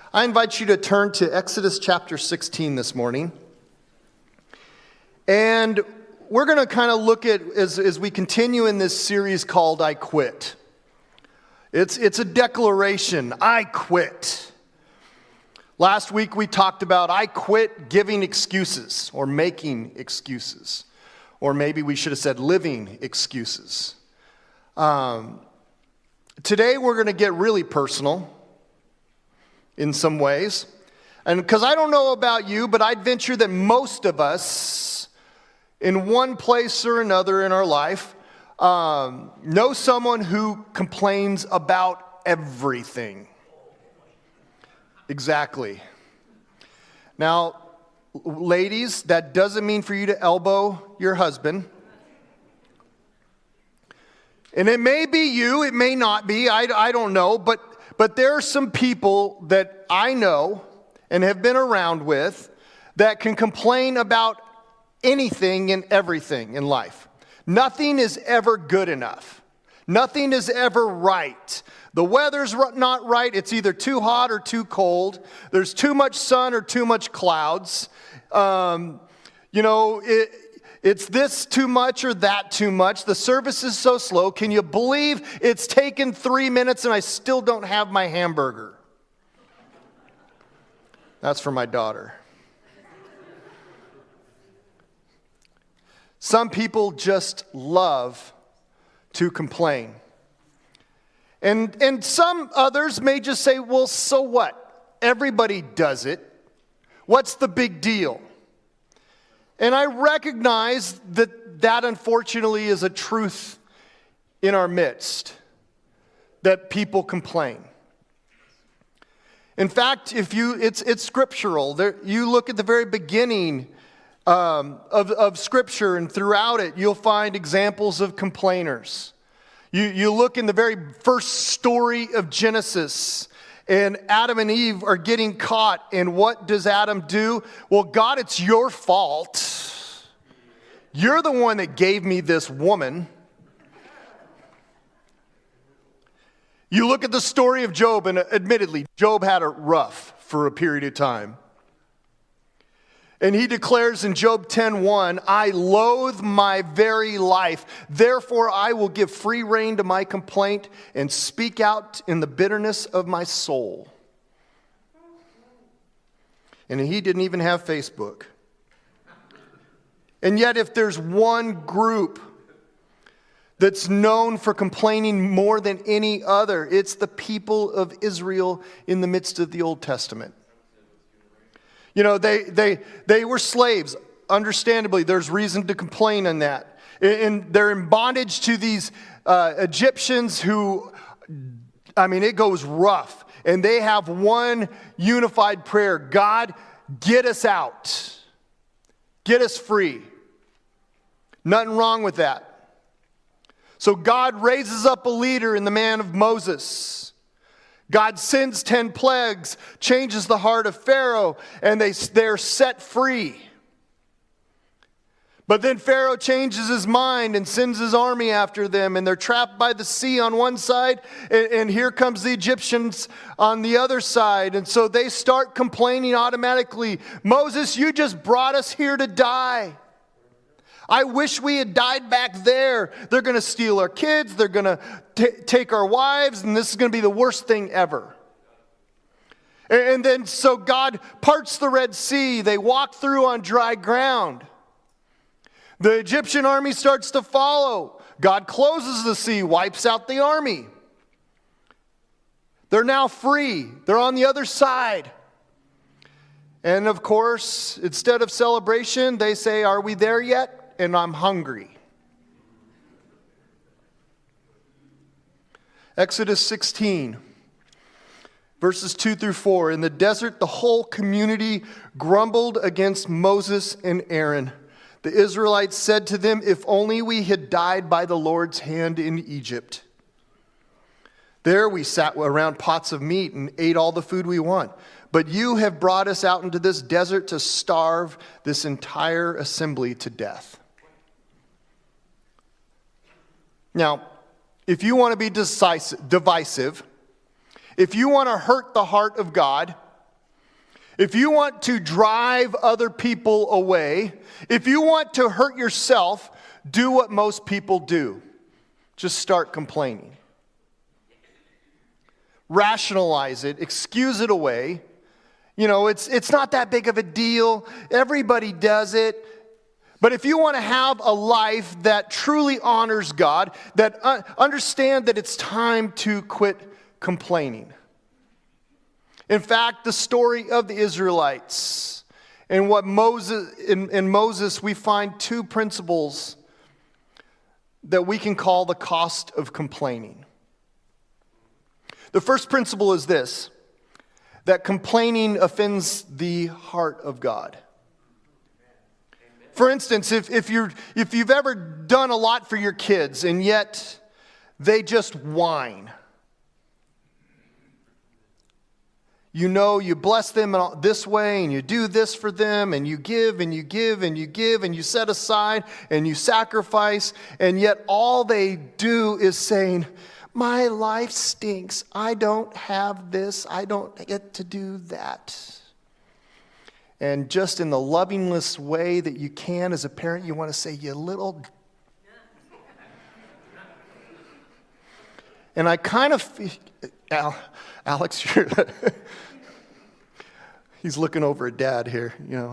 I invite you to turn to Exodus chapter 16 this morning. And we're going to kind of look at, as we continue in this series called I Quit. It's a declaration, I quit. Last week we talked about I quit giving excuses or making excuses. Or maybe we should have said living excuses. Today we're going to get really personal in some ways. And because I don't know about you, but I'd venture that most of us, in one place or another in our life, know someone who complains about everything. Exactly. Now, ladies, that doesn't mean for you to elbow your husband. And it may be you, it may not be, I don't know, but there are some people that I know and have been around with that can complain about anything and everything in life. Nothing is ever good enough. Nothing is ever right. The weather's not right. It's either too hot or too cold. There's too much sun or too much clouds. It's this too much or that too much. The service is so slow. Can you believe it's taken 3 minutes and I still don't have my hamburger? That's for my daughter. Some people just love to complain. And some others may just say, well, so what? Everybody does it. What's the big deal? And I recognize that unfortunately is a truth in our midst, that people complain. In fact, it's scriptural. You look at the very beginning of Scripture, and throughout it, you'll find examples of complainers. You look in the very first story of Genesis, and Adam and Eve are getting caught, and what does Adam do? Well, God, it's your fault. You're the one that gave me this woman. You look at the story of Job, and admittedly, Job had it rough for a period of time. And he declares in Job 10:1, I loathe my very life. Therefore, I will give free rein to my complaint and speak out in the bitterness of my soul. And he didn't even have Facebook. And yet, if there's one group that's known for complaining more than any other, it's the people of Israel in the midst of the Old Testament. You know, they were slaves. Understandably, there's reason to complain on that. And they're in bondage to these Egyptians who, it goes rough. And they have one unified prayer. God, get us out. Get us free. Nothing wrong with that. So God raises up a leader in the man of Moses. God sends 10 plagues, changes the heart of Pharaoh, and they're set free. But then Pharaoh changes his mind and sends his army after them, and they're trapped by the sea on one side, and here comes the Egyptians on the other side. And so they start complaining automatically. Moses, you just brought us here to die. I wish we had died back there. They're going to steal our kids. They're going to take our wives. And this is going to be the worst thing ever. And then so God parts the Red Sea. They walk through on dry ground. The Egyptian army starts to follow. God closes the sea, wipes out the army. They're now free. They're on the other side. And of course, instead of celebration, they say, are we there yet? And I'm hungry. Exodus 16, verses 2 through 4. In the desert, the whole community grumbled against Moses and Aaron. The Israelites said to them, if only we had died by the Lord's hand in Egypt. There we sat around pots of meat and ate all the food we want. But you have brought us out into this desert to starve this entire assembly to death. Now, if you want to be divisive, if you want to hurt the heart of God, If you want to drive other people away, if you want to hurt yourself, do what most people do. Just start complaining. Rationalize it, excuse it away. It's not that big of a deal. Everybody does it. But if you want to have a life that truly honors God, that understand that it's time to quit complaining. In fact, the story of the Israelites and what in Moses, we find two principles that we can call the cost of complaining. The first principle is this, that complaining offends the heart of God. For instance, if you've ever done a lot for your kids and yet they just whine. You bless them this way and you do this for them and you give and you give and you give and you set aside and you sacrifice, and yet all they do is saying, my life stinks. I don't have this. I don't get to do that. And just in the lovingest way that you can as a parent, you want to say, you little... And I kind of... Alex, he's looking over at Dad here,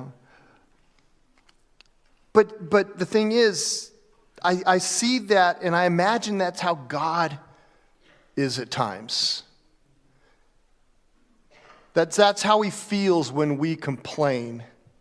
But the thing is, I see that and I imagine that's how God is at times. That's how he feels when we complain.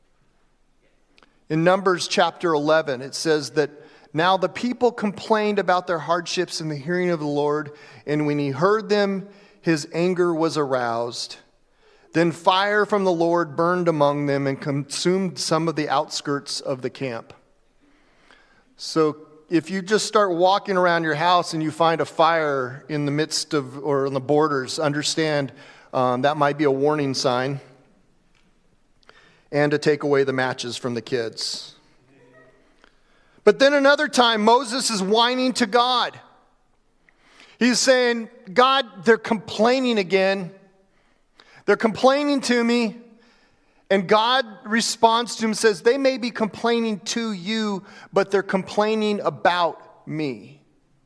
In Numbers chapter 11, it says that now the people complained about their hardships in the hearing of the Lord, and when he heard them, his anger was aroused. Then fire from the Lord burned among them and consumed some of the outskirts of the camp. So if you just start walking around your house and you find a fire in the midst of, or on the borders, understand that might be a warning sign, and to take away the matches from the kids. But then another time, Moses is whining to God. He's saying, God, they're complaining again. They're complaining to me. And God responds to him and says, they may be complaining to you, but they're complaining about me.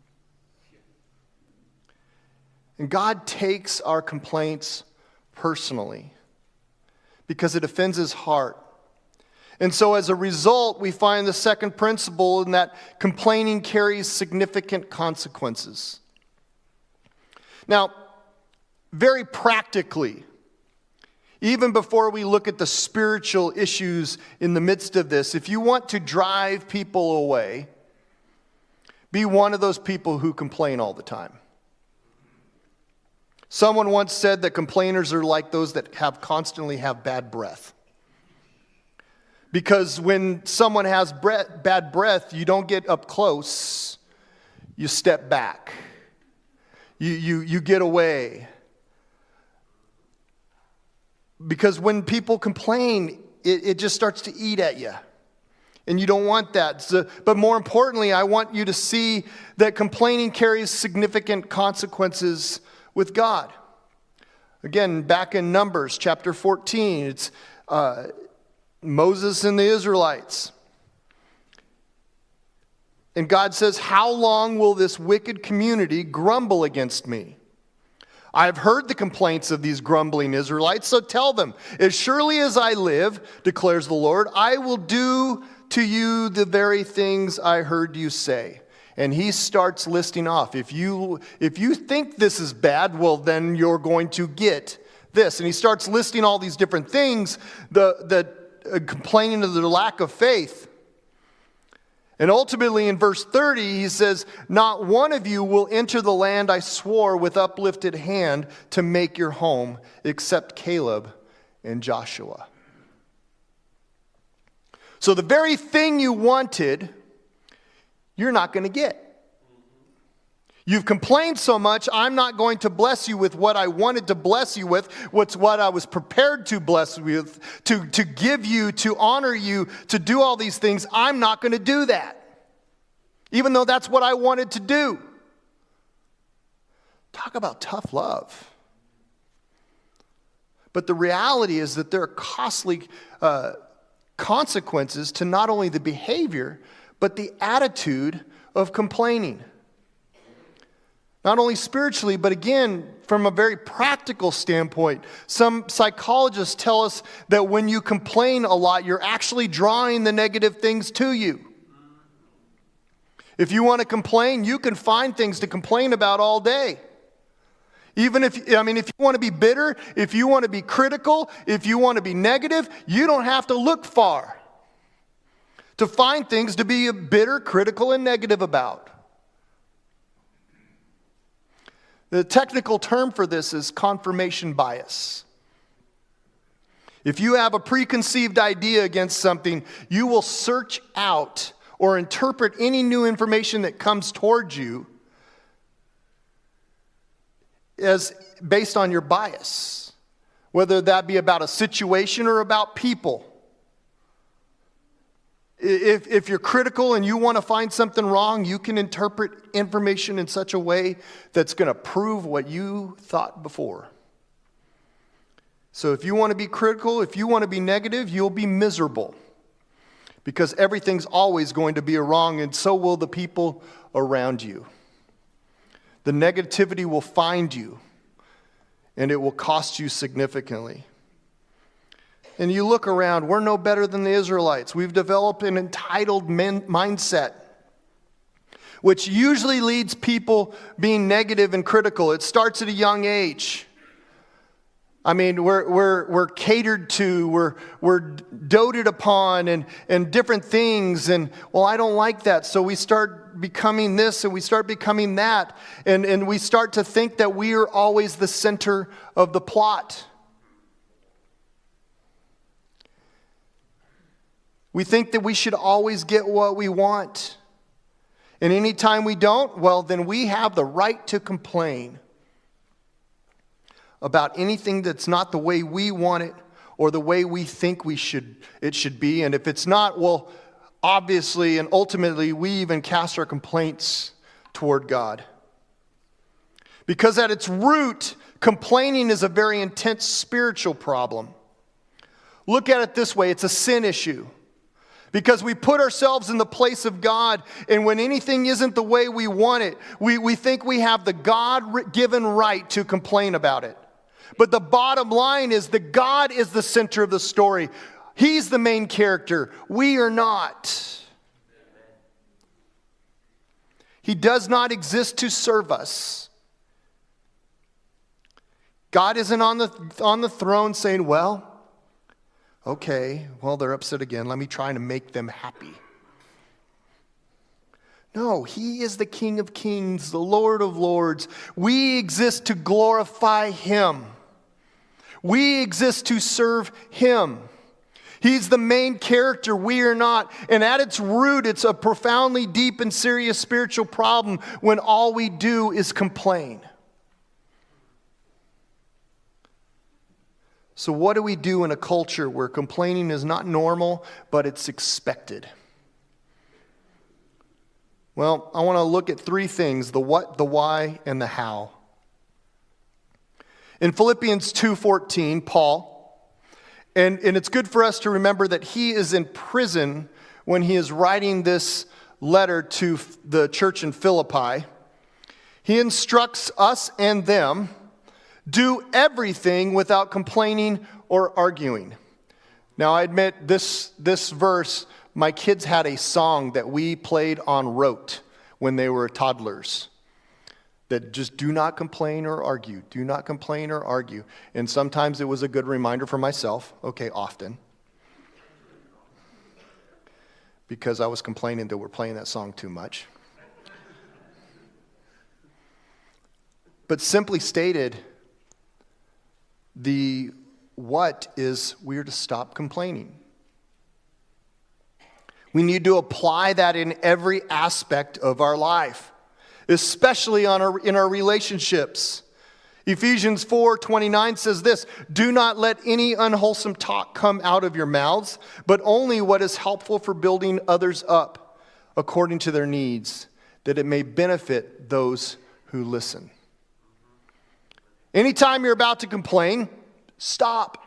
And God takes our complaints personally because it offends his heart. And so as a result, we find the second principle in that complaining carries significant consequences. Now, very practically, even before we look at the spiritual issues in the midst of this, if you want to drive people away, be one of those people who complain all the time. Someone once said that complainers are like those that constantly have bad breath. Because when someone has bad breath, you don't get up close. You step back. You get away. Because when people complain, it just starts to eat at you. And you don't want that. But more importantly, I want you to see that complaining carries significant consequences with God. Again, back in Numbers chapter 14, it's Moses and the Israelites. And God says, how long will this wicked community grumble against me? I have heard the complaints of these grumbling Israelites, so tell them, as surely as I live, declares the Lord, I will do to you the very things I heard you say. And he starts listing off. If you think this is bad, well, then you're going to get this. And he starts listing all these different things, complaining of their lack of faith. And ultimately in verse 30, he says, not one of you will enter the land I swore with uplifted hand to make your home, except Caleb and Joshua. So the very thing you wanted, you're not going to get. You've complained so much, I'm not going to bless you with what I wanted to bless you with, what I was prepared to bless you with, to give you, to honor you, to do all these things. I'm not going to do that, even though that's what I wanted to do. Talk about tough love. But the reality is that there are costly consequences to not only the behavior, but the attitude of complaining. Not only spiritually, but again, from a very practical standpoint. Some psychologists tell us that when you complain a lot, you're actually drawing the negative things to you. If you want to complain, you can find things to complain about all day. Even if you want to be bitter, if you want to be critical, if you want to be negative, you don't have to look far to find things to be bitter, critical, and negative about. The technical term for this is confirmation bias. If you have a preconceived idea against something, you will search out or interpret any new information that comes towards you as based on your bias, whether that be about a situation or about people. If you're critical and you want to find something wrong, you can interpret information in such a way that's going to prove what you thought before. So if you want to be critical, if you want to be negative, you'll be miserable. Because everything's always going to be a wrong, and so will the people around you. The negativity will find you, and it will cost you significantly. And you look around, we're no better than the Israelites. We've developed an entitled mindset, which usually leads people being negative and critical. It starts at a young age. I mean, we're catered to, we're doted upon and different things. And, well, I don't like that. So we start becoming this and we start becoming that. And we start to think that we are always the center of the plot. We think that we should always get what we want. And anytime we don't, well, then we have the right to complain about anything that's not the way we want it or the way we think it should be. And if it's not, well, obviously and ultimately, we even cast our complaints toward God. Because at its root, complaining is a very intense spiritual problem. Look at it this way, it's a sin issue. Because we put ourselves in the place of God, and when anything isn't the way we want it, we think we have the God-given right to complain about it. But the bottom line is that God is the center of the story. He's the main character. We are not. He does not exist to serve us. God isn't on the throne saying, well, okay, well, they're upset again. Let me try to make them happy. No, He is the King of Kings, the Lord of Lords. We exist to glorify Him. We exist to serve Him. He's the main character. We are not. And at its root, it's a profoundly deep and serious spiritual problem when all we do is complain. So what do we do in a culture where complaining is not normal, but it's expected? Well, I want to look at three things: the what, the why, and the how. In Philippians 2:14, Paul, and it's good for us to remember that he is in prison when he is writing this letter to the church in Philippi. He instructs us and them, do everything without complaining or arguing. Now, I admit this verse, my kids had a song that we played on rote when they were toddlers. That just do not complain or argue. Do not complain or argue. And sometimes it was a good reminder for myself. Okay, often. Because I was complaining that we're playing that song too much. But simply stated, the what is we're to stop complaining. We need to apply that in every aspect of our life, especially in our relationships. Ephesians 4:29 says this, do not let any unwholesome talk come out of your mouths, but only what is helpful for building others up according to their needs, that it may benefit those who listen. Anytime you're about to complain, Stop.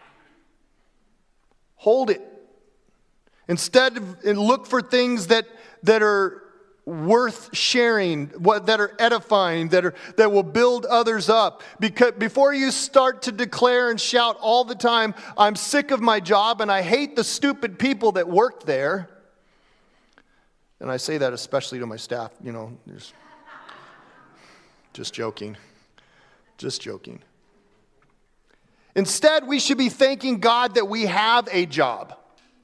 Hold it. Instead, look for things that are worth sharing, that are edifying, that will build others up. Because before you start to declare and shout all the time, I'm sick of my job and I hate the stupid people that work there. And I say that especially to my staff, just joking. Just joking. Instead, we should be thanking God that we have a job.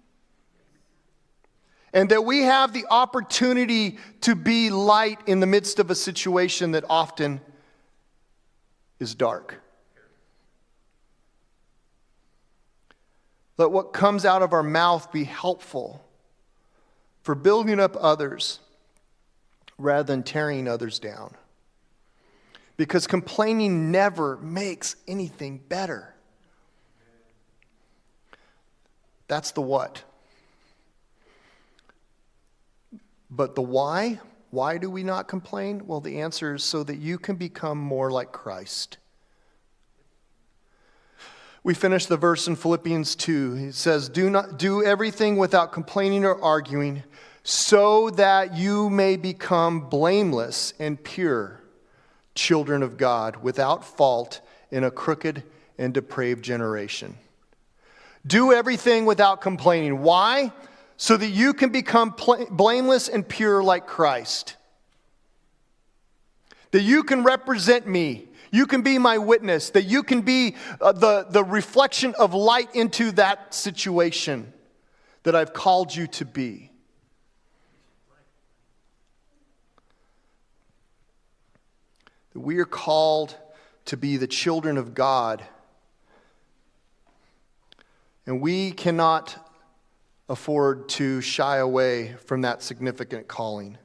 And that we have the opportunity to be light in the midst of a situation that often is dark. Let what comes out of our mouth be helpful for building up others rather than tearing others down. Because complaining never makes anything better. That's the what. But the why? Why do we not complain? Well, the answer is so that you can become more like Christ. We finish the verse in Philippians 2. It says, do everything without complaining or arguing, so that you may become blameless and pure, children of God, without fault in a crooked and depraved generation. Do everything without complaining. Why? So that you can become blameless and pure like Christ. That you can represent me. You can be my witness. That you can be the reflection of light into that situation that I've called you to be. That we are called to be the children of God. And we cannot afford to shy away from that significant calling.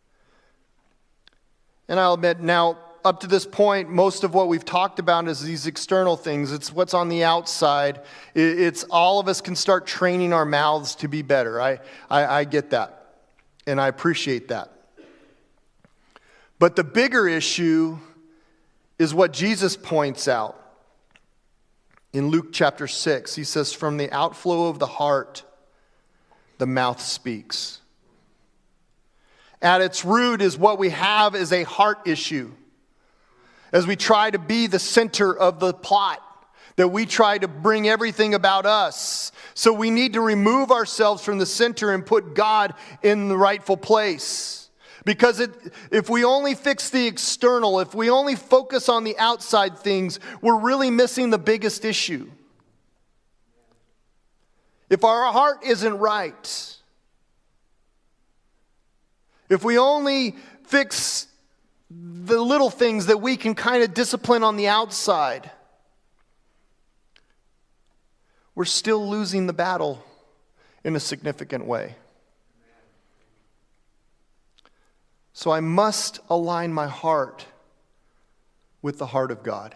And I'll admit, now, up to this point, most of what we've talked about is these external things. It's what's on the outside. It's all of us can start training our mouths to be better. I get that, and I appreciate that. But the bigger issue is what Jesus points out. In Luke chapter 6, he says, from the outflow of the heart, the mouth speaks. At its root is what we have is a heart issue. As we try to be the center of the plot, that we try to bring everything about us. So we need to remove ourselves from the center and put God in the rightful place. Because if we only fix the external, if we only focus on the outside things, we're really missing the biggest issue. If our heart isn't right, if we only fix the little things that we can kind of discipline on the outside, we're still losing the battle in a significant way. So I must align my heart with the heart of God.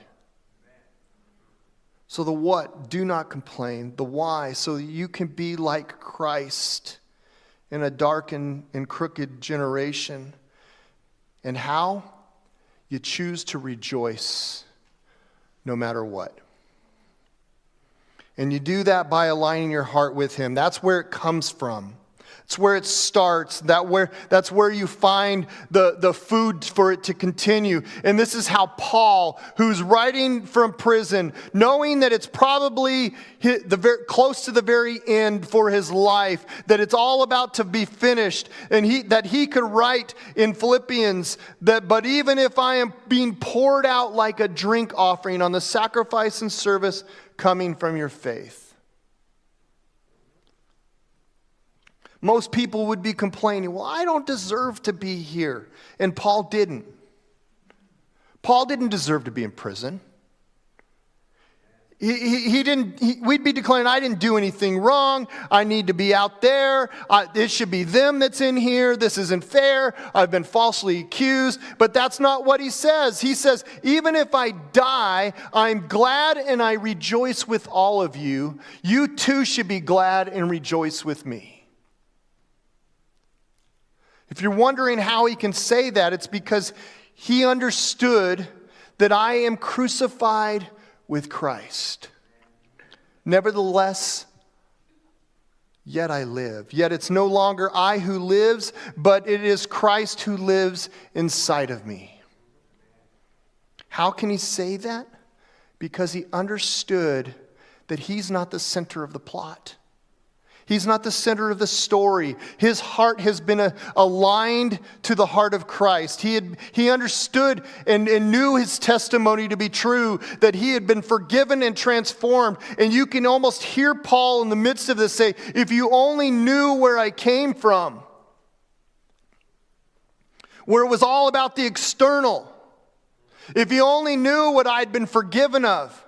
So the what, do not complain. The why, so that you can be like Christ in a dark and crooked generation. And how? You choose to rejoice no matter what. And you do that by aligning your heart with Him. That's where it comes from. It's where it starts. That's where you find the food for it to continue. And this is how Paul, who's writing from prison, knowing that it's probably close to the very end for his life, that it's all about to be finished, and that he could write in Philippians that, but even if I am being poured out like a drink offering on the sacrifice and service coming from your faith. Most people would be complaining, well, I don't deserve to be here. And Paul didn't. Paul didn't deserve to be in prison. We'd be declaring, I didn't do anything wrong. I need to be out there. It should be them that's in here. This isn't fair. I've been falsely accused. But that's not what he says. He says, even if I die, I'm glad and I rejoice with all of you. You too should be glad and rejoice with me. If you're wondering how he can say that, it's because he understood that I am crucified with Christ. Nevertheless, yet I live. Yet it's no longer I who lives, but it is Christ who lives inside of me. How can he say that? Because he understood that he's not the center of the plot. He's not the center of the story. His heart has been aligned to the heart of Christ. He understood and knew his testimony to be true, that he had been forgiven and transformed. And you can almost hear Paul in the midst of this say, if you only knew where I came from, where it was all about the external, if you only knew what I'd been forgiven of,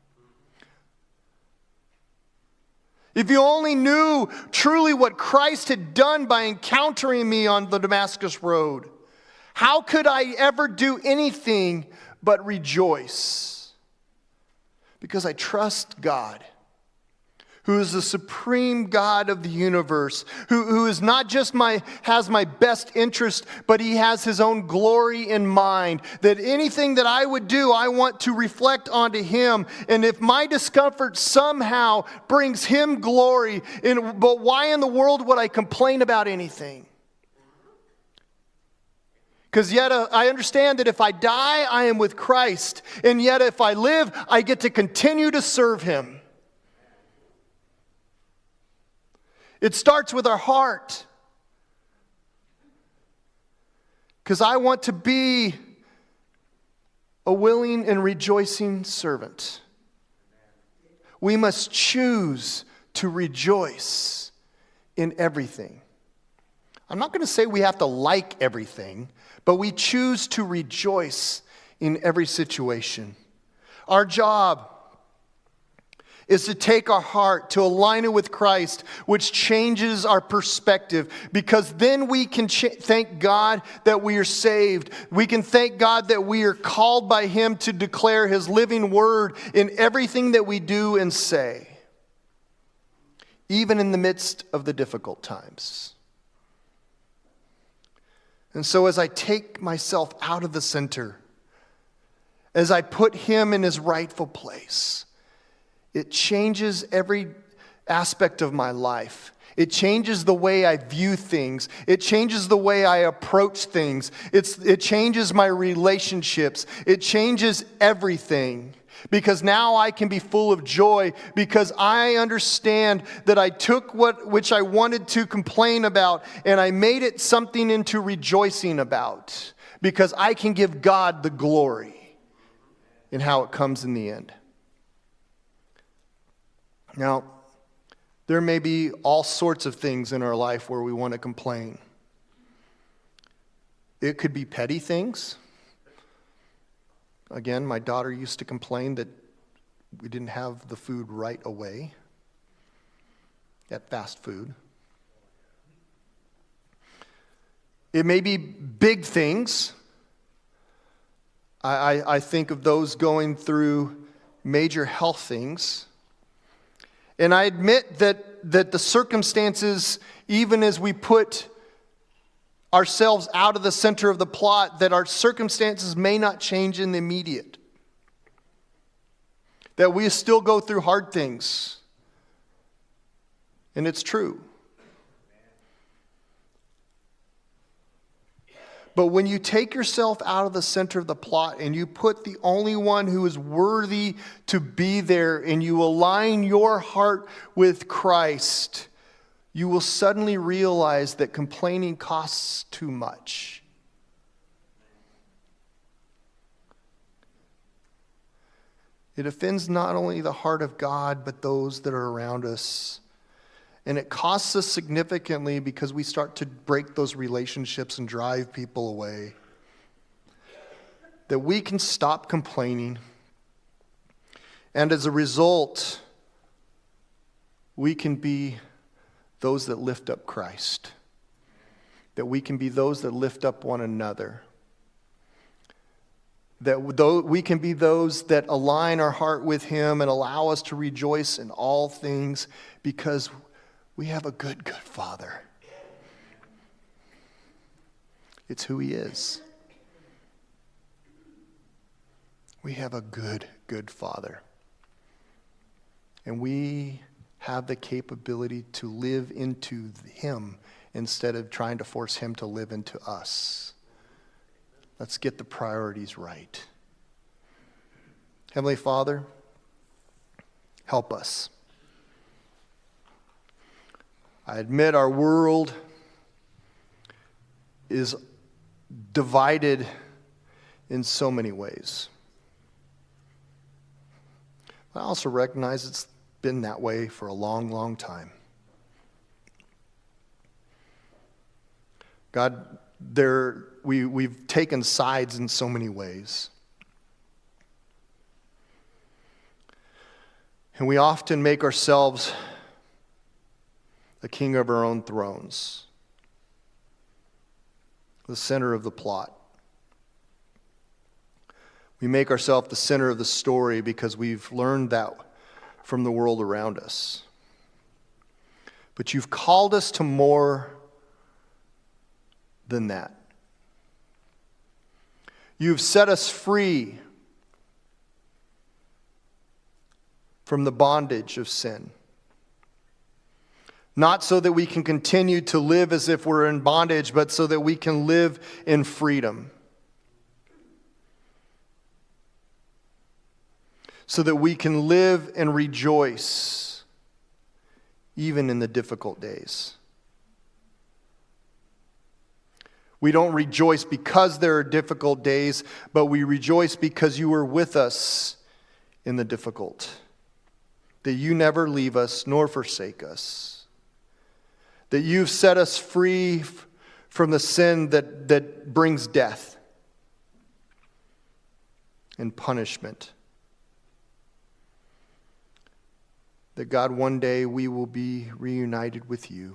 if you only knew truly what Christ had done by encountering me on the Damascus Road, how could I ever do anything but rejoice? Because I trust God, who is the supreme God of the universe, who is not just has my best interest, but he has his own glory in mind. That anything that I would do, I want to reflect onto him. And if my discomfort somehow brings him glory, but why in the world would I complain about anything? Because yet I understand that if I die, I am with Christ. And yet if I live, I get to continue to serve him. It starts with our heart. Because I want to be a willing and rejoicing servant. We must choose to rejoice in everything. I'm not going to say we have to like everything, but we choose to rejoice in every situation. Our job is to take our heart, to align it with Christ, which changes our perspective, because then we can thank God that we are saved. We can thank God that we are called by him to declare his living word in everything that we do and say, even in the midst of the difficult times. And so as I take myself out of the center, as I put him in his rightful place, it changes every aspect of my life. It changes the way I view things. It changes the way I approach things. It changes my relationships. It changes everything. Because now I can be full of joy, because I understand that I took which I wanted to complain about and I made it something into rejoicing about. Because I can give God the glory in how it comes in the end. Now, there may be all sorts of things in our life where we want to complain. It could be petty things. Again, my daughter used to complain that we didn't have the food right away at fast food. It may be big things. I think of those going through major health things. And I admit that the circumstances, even as we put ourselves out of the center of the plot, that our circumstances may not change in the immediate. That we still go through hard things. And it's true. But when you take yourself out of the center of the plot and you put the only one who is worthy to be there and you align your heart with Christ, you will suddenly realize that complaining costs too much. It offends not only the heart of God, but those that are around us. And it costs us significantly because we start to break those relationships and drive people away. That we can stop complaining. And as a result, we can be those that lift up Christ. That we can be those that lift up one another. That we can be those that align our heart with him and allow us to rejoice in all things, because we have a good, good Father. It's who he is. We have a good, good Father. And we have the capability to live into him instead of trying to force him to live into us. Let's get the priorities right. Heavenly Father, help us. I admit our world is divided in so many ways. I also recognize it's been that way for a long, long time. God, we've taken sides in so many ways. And we often make ourselves the king of our own thrones, the center of the plot. We make ourselves the center of the story because we've learned that from the world around us. But you've called us to more than that. You've set us free from the bondage of sin. Not so that we can continue to live as if we're in bondage, but so that we can live in freedom. So that we can live and rejoice even in the difficult days. We don't rejoice because there are difficult days, but we rejoice because you are with us in the difficult. That you never leave us nor forsake us. That you've set us free from the sin that brings death and punishment. That God, one day we will be reunited with you.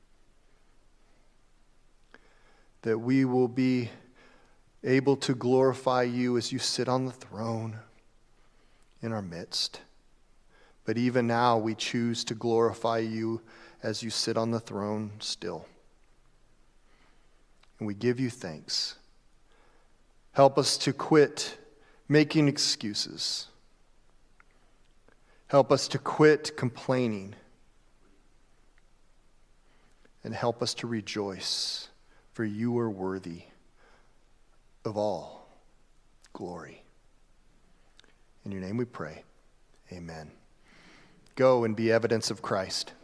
That we will be able to glorify you as you sit on the throne in our midst. But even now we choose to glorify you as you sit on the throne still. And we give you thanks. Help us to quit making excuses. Help us to quit complaining. And help us to rejoice, for you are worthy of all glory. In your name we pray. Amen. Go and be evidence of Christ.